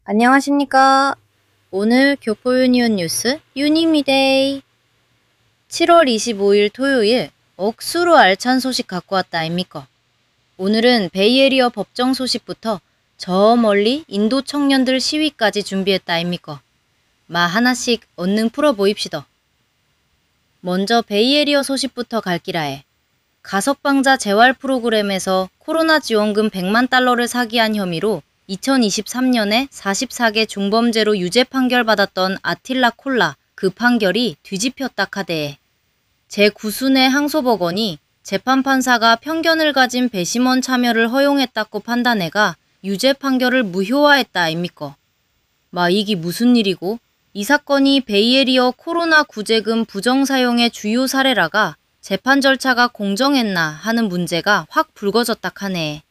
안녕하십니까. 오늘 교포 유니온 뉴스 유니미데이 7월 25일 토요일 억수로 알찬 소식 갖고 왔다 아닙니까. 오늘은 베이에리어 법정 소식부터 저 멀리 인도 청년들 시위까지 준비했다 아닙니까. 마 하나씩 얼른 풀어보입시다. 먼저 베이에리어 소식부터 갈기라해. 가석방자 재활 프로그램에서 코로나 지원금 100만 달러를 사기한 혐의로 2023년에 44개 중범죄로 유죄 판결받았던 아틸라 콜라 그 판결이 뒤집혔다 카대에 제9순의 항소법원이 재판판사가 편견을 가진 배심원 참여를 허용했다고 판단해가 유죄 판결을 무효화했다 아닙니까. 마 이게 무슨 일이고 이 사건이 베이에리어 코로나 구제금 부정사용의 주요 사례라가 재판 절차가 공정했나 하는 문제가 확 불거졌다 하네.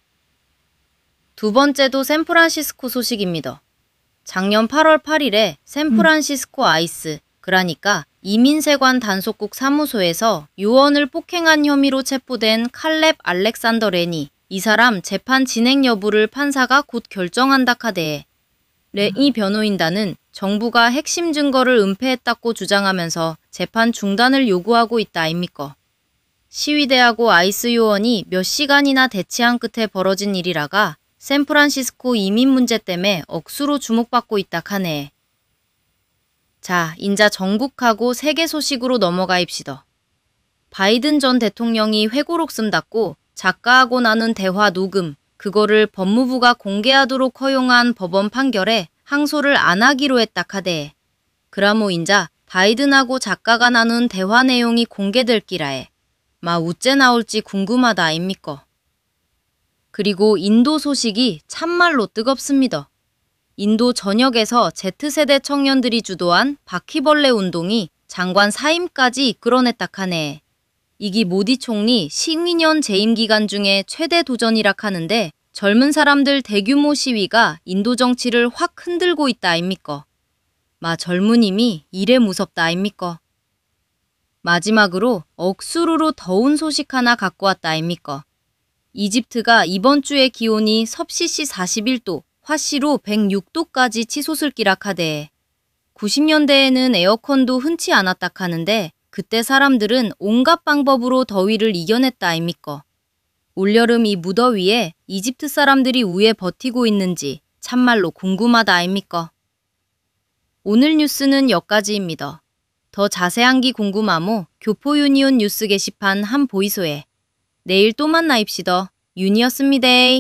두 번째도 샌프란시스코 소식입니다. 작년 8월 8일에 샌프란시스코 아이스, 그러니까 이민세관 단속국 사무소에서 요원을 폭행한 혐의로 체포된 칼렙 알렉산더 레니, 이 사람 재판 진행 여부를 판사가 곧 결정한다 카대에 레니 변호인단은 정부가 핵심 증거를 은폐했다고 주장하면서 재판 중단을 요구하고 있다 아닙니까. 시위대하고 아이스 요원이 몇 시간이나 대치한 끝에 벌어진 일이라가 샌프란시스코 이민 문제 때문에 억수로 주목받고 있다 카네. 자, 인자 전국하고 세계 소식으로 넘어가입시다. 바이든 전 대통령이 회고록 쓴다고 작가하고 나눈 대화 녹음, 그거를 법무부가 공개하도록 허용한 법원 판결에 항소를 안 하기로 했다 카대. 그라모 인자 바이든하고 작가가 나눈 대화 내용이 공개될 기라에 마 우째 나올지 궁금하다 아닙니까. 그리고 인도 소식이 참말로 뜨겁습니다. 인도 전역에서 Z세대 청년들이 주도한 바퀴벌레 운동이 장관 사임까지 이끌어냈다 카네. 이기 모디 총리 신위년 재임 기간 중에 최대 도전이라 하는데 젊은 사람들 대규모 시위가 인도 정치를 확 흔들고 있다 아닙니까. 마 젊은임이 이래 무섭다 아닙니까. 마지막으로 억수로로 더운 소식 하나 갖고 왔다 아닙니까. 이집트가 이번 주에 기온이 섭씨씨 41도, 화씨로 106도까지 치솟을기라 카대. 90년대에는 에어컨도 흔치 않았다 하는데 그때 사람들은 온갖 방법으로 더위를 이겨냈다 아닙니까. 올여름 이 무더위에 이집트 사람들이 왜 버티고 있는지 참말로 궁금하다 아닙니까. 오늘 뉴스는 여기까지입니다. 더 자세한 기 궁금하모 교포 유니온 뉴스 게시판 한 보이소에. 내일 또 만나입시다. 윤이었습니다.